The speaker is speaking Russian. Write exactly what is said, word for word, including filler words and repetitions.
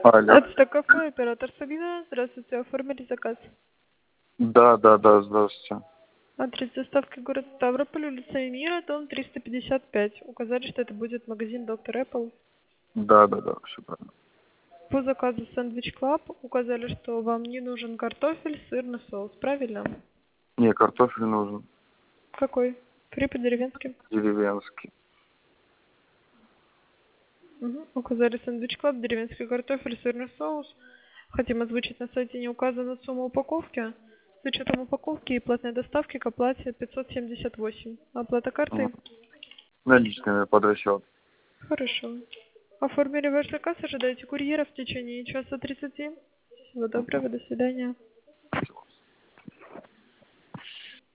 Алло. Это кафе, оператор Сабина. Здравствуйте, оформили заказ. Да, да, да, здравствуйте. Адрес доставки город Ставрополь, улица Эмира, дом триста пятьдесят пять. Указали, что это будет магазин доктор Apple. Да, да, да, все правильно. По заказу Сэндвич Клаб указали, что вам не нужен картофель, сырный соус. Правильно? Не, картофель нужен. Какой? Фри по-деревенски. Деревенский. Угу. Указали Сэндвич Клаб, деревенский картофель, сырный соус. Хотим озвучить на сайте не указана сумма упаковки. С учетом упаковки и платной доставки к оплате пятьсот семьдесят восемь. Оплата М. картой? Наличными под расчет. Хорошо. Оформили ваш заказ, ожидайте курьера в течение часа тридцати. Всего доброго, до свидания.